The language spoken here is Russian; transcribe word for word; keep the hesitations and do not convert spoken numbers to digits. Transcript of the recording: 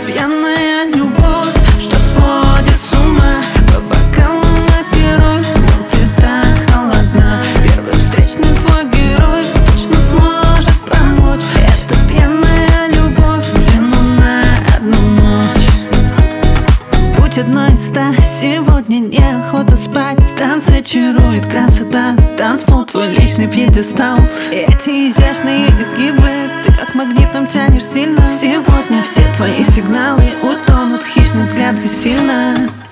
пьяная любовь, что сводит с ума. По бокалам напируй, но ты так холодна. Первый встречный твой герой точно сможет помочь. Это пьяная любовь в плену на одну ночь. Будь одной из ста, сегодня неохота спать. Танцы чарует красота, танцпол твой личный пьедестал. Эти изящные изгибы, ты как магнитом тянешь сильно. Сегодня все твои сигналы утонут в хищных взглядах сильно.